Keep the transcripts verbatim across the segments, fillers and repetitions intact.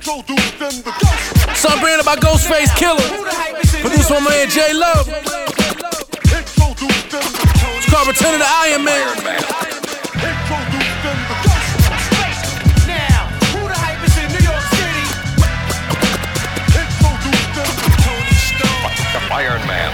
Son branded by Ghostface Killer. Produced by my man J Love. It's called Return of the Iron Man. Iron Man.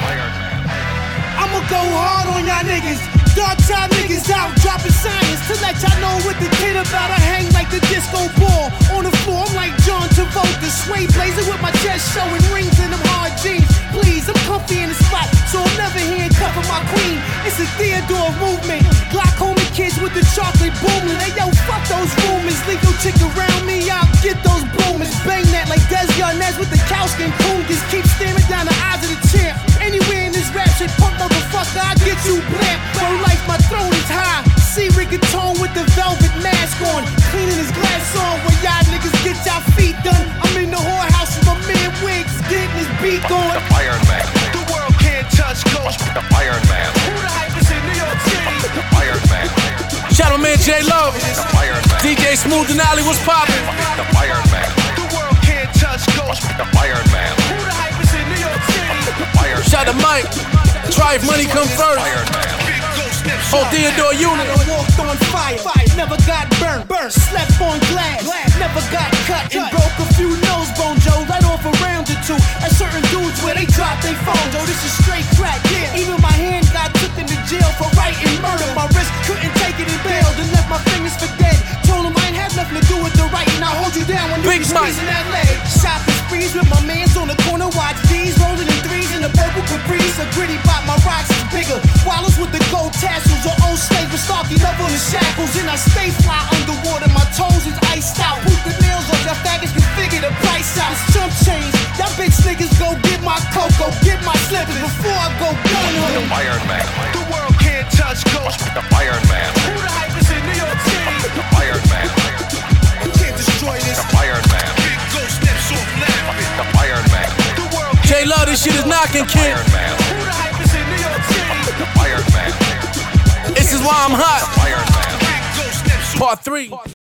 I'ma go hard on y'all niggas. Dark time niggas out dropping science to let y'all know what the kid about. I hang like the disco ball on the floor. I'm like John Travolta, sway blazing with my chest showing rings in them hard jeans. Please, I'm comfy in the spot, so I'm never handcuffing my queen. It's a Theodore movement. Glaucoma kids with the chocolate booming. Hey yo, fuck those rumors. Leave your chick around me, I'll get those boomers. Bang that like Des Yarnez with the cow skin cougars. Keep staring down the eyes of the champ. Anywhere in this rap shit, punk motherfucker, I get you blamp. For life, my throne is high. See Rigatone with the velvet mask on, cleaning his glass on. Where y'all niggas get y'all feet done. I'm in the whorehouse with my man Wiggs, getting his beat on. The Iron Man. The world can't touch Ghost. The Iron Man. Who the hype is in New York City? The Iron Man. Shout out my man J Love. The Iron Man. D J Smooth and Ali, what's poppin'? The Iron Man. The world can't touch Ghost. The Iron Man. Who the hype is in New York City? The Iron Man. Shout out to Mike. Try if money come first. Iron Man. Whole Theodore unit. I walked on fire, never got burnt, burnt, slept on glass, never got cut, and broke a few nose bone, Joe, right off a round or two. At certain dudes where they drop they phone, Joe, this is straight crack, yeah. Even my hand got took into jail for writing murder. My wrist couldn't take it and bailed and left my fingers for dead. Told him I ain't had nothing to do with the writing. I hold you down when you Big be Mike. squeezing that leg. Shopping sprees with my mans on the corner, watch D's rolling in threes in the purple Caprice. A gritty bot, my rocks is bigger. Wallows with the gold tassels, or old slave with Starkey love on the shackles. And I stay fly underwater, my toes is iced out. Poop the nails off, y'all faggots can figure the price out. It's chump change, y'all bitch niggas go get my cocoa, get my slippers before I go gun on The them. Iron Man. The world can't touch Ghost. The Iron Man. Who the hype is in New York City? The Iron Man. You can't destroy this. The Iron Man. Big Ghost steps off now. The Iron Man. The world J Love, this shit is knocking, kid. Iron Man. Who the hype is in New York City? The Iron Man. This is why I'm hot. Iron Man. Big Ghost steps off. Part three.